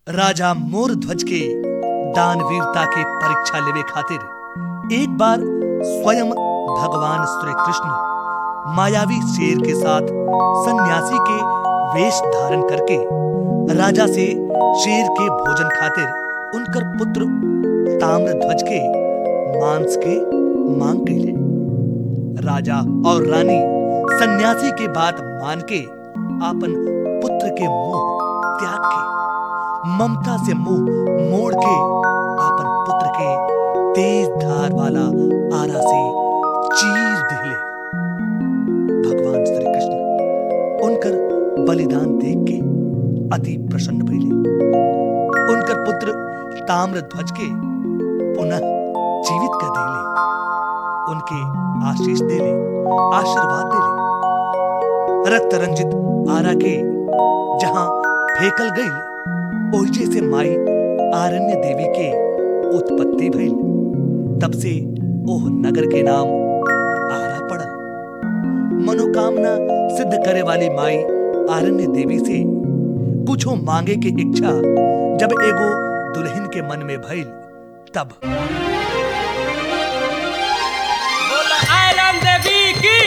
राजा मोर ध्वज के दानवीरता के परीक्षा लेवे खातिर एक बार स्वयं भगवान श्री कृष्ण मायावी शेर के साथ सन्यासी के वेश धारण करके राजा से शेर के भोजन खातिर उनकर पुत्र ताम्रध्वज के मांस के मांग कैले। राजा और रानी सन्यासी के बात मान के आपन पुत्र के मोह त्याग के ममता से मुंह मोड़ के आपन पुत्र के तेज धार वाला आरा से चीर दिले। भगवान श्री कृष्ण उनकर बलिदान देख के अति प्रसन्न भइले। उनकर पुत्र ताम्रध्वज के पुनः जीवित कर दिले, उनके आशीष देले, आशीर्वाद देले। रक्त रंजित आरा के जहां फेकल गई ओहिजे से माई आरण्य देवी के उत्पत्ति भइल। तब से ओह नगर के नाम आरा पड़ल। मनोकामना सिद्ध करे वाली माई आरण्य देवी से कुछो मांगे के इच्छा जब एगो दुल्हन के मन में भइल तब बोला आयरन देवी की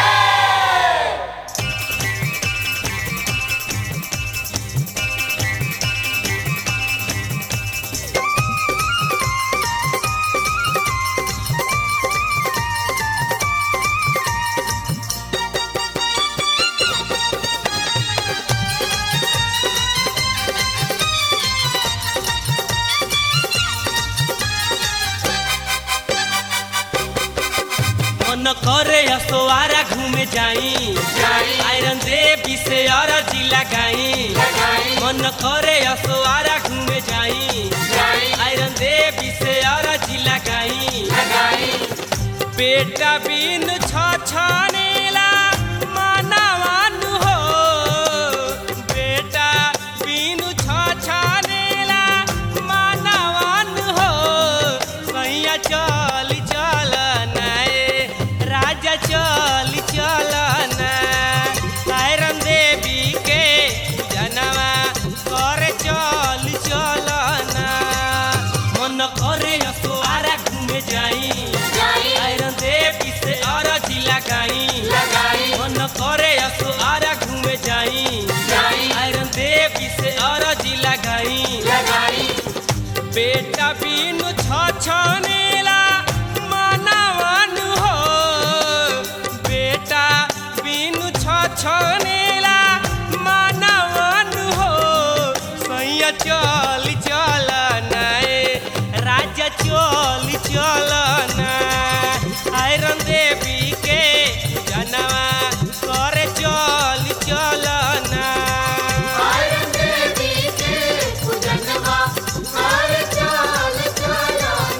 मन करे असोआरा घूमे जाई आयरन देवी से अरजी लगाई। मन करे असोआरा घूमे जाई आयरन देवी से अरजी लगाई। बेटा बिन छछनेला मानवान हो, बेटा बिन छछनेला मानवान हो। सैया चल चल चल चल आयरन देवी के जनवा करे चल चल। मन करे असोआरा घूमे जाई आयरन देवी से अरजी लगाई। मन करे असोआरा घूमे जाई आयरन देवी से अरजी लगाई। बेटा बिनु छछनेला मानवान हो, बेटा बिनु छछनेला मानवान हो। सैया चल चल राजा चल चल आयरन देवी के जनवा करे चल चल आयरन देवी के जनवा करे चल चल।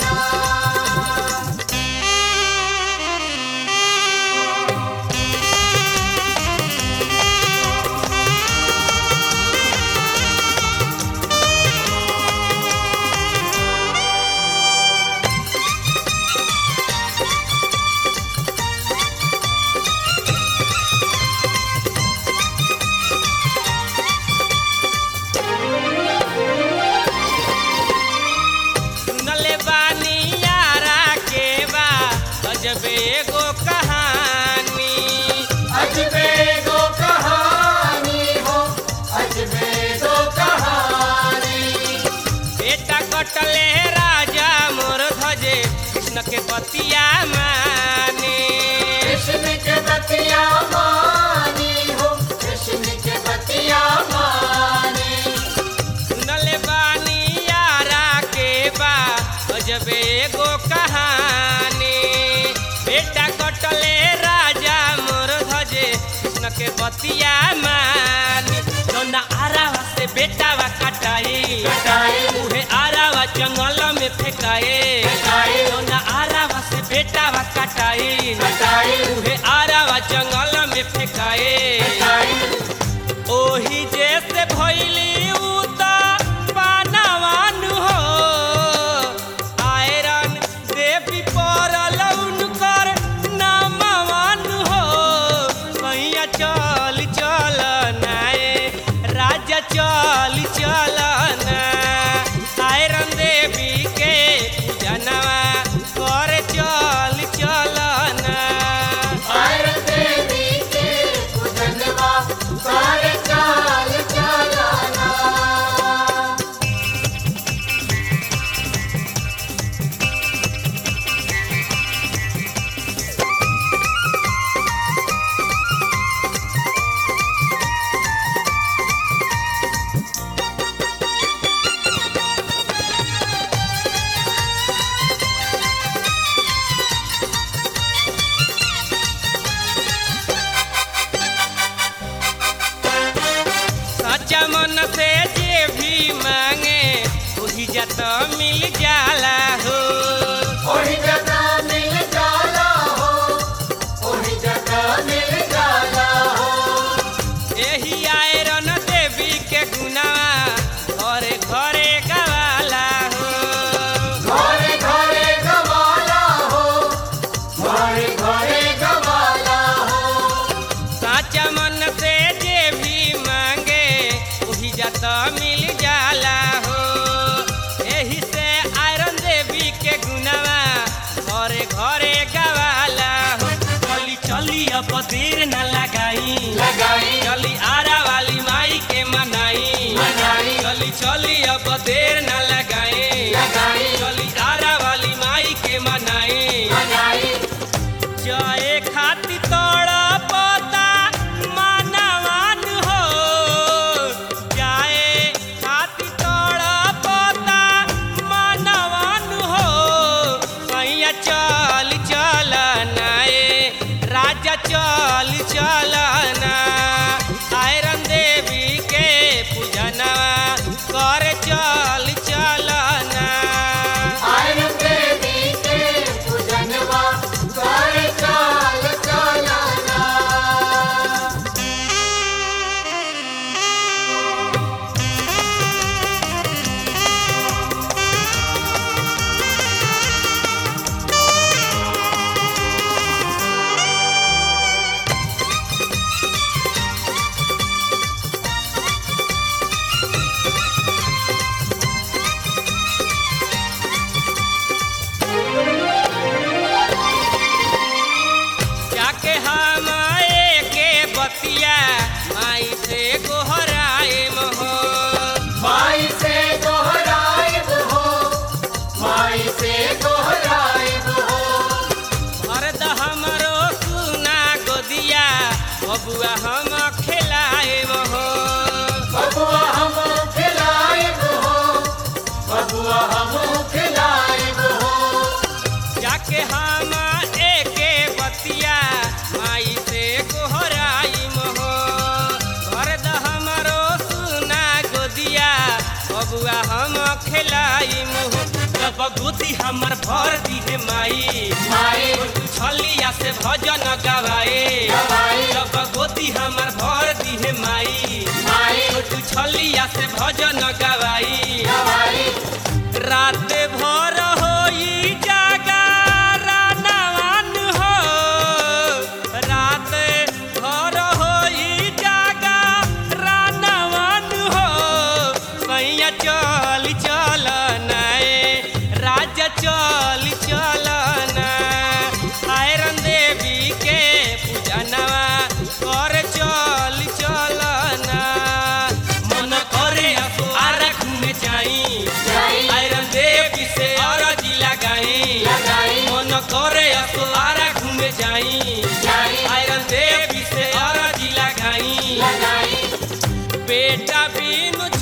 सुनले बानी यारा के बा अजबे एगो कहानी। अजबे दो कहानी हो, अजबे दो कहानी। बेटा कटले राजा मोर ध्वजे कृष्ण के बतिया माने। कृष्ण के बतिया मानी हो, कृष्ण के बतिया मानी। सुनले बानी यारा के बा अजबे एगो कहानी। बेटा कटले राजा मोर ध्वजे कृष्ण के बतिया मानी। जौना आरावा से बेटावा कटाई उहे आरावा जंगल में फेंकाए। जौना आरावा से बेटावा कटाई उहे आरावा जंगल में फेंकाए। ओही जैसे भइली उता पानवान हो, आयरन देवी परल उनकर नामवान हो। सैया चल चल राजा चल चल तो मिल जाला हो। एही से आयरन देवी के गुनवा घरे घरे गवाला हो। चली चली अब देर न लगाई चली आरा वाली माई के मनाई चली चली अब देर न लगाई चली आरा वाली माई के मनाई जाए खाती तोड़ा पोता मानवान हो। जाए खाती तोड़ा पोता मानवान हो। सैया चल चलना राजा चल चलना आयरन देवी के पूजनवा कर चल चलना आयरन देवी के पूजनवा कर चल चलना। जाके हम के बतिया माई से गोहराए हो। माई से दोहराइब हो माई से दोहराइब हो। मर्द हमरो सुना गोदिया बबुआ हम खिलाए हो। बबुआ हम खिलाइब हो बबुआ हम खिलाइब हो। जाके हम एके बतिया माई से गोहराई हो। मर्द हमरो सुना गोदिया बबुआ हम खिलाई हो। जब गोदी हमर भर दिहे माई तू छलिया से भजन गवाए जब गोदी हमर भर दिहे माई तू छलिया से भजन गवाई रात भर होई जागरण हो। रात भर होई जागरण हो। सैया चल चलना राजा चल चलना आयरन देवी के पूजनवा कर चल चलना मन करे आरा घूमे जाई आयरन देवी से अरजी लगाई मन करे आरा घूमे जाई आयरन देवी से अरजी लगाई बेटा बिनु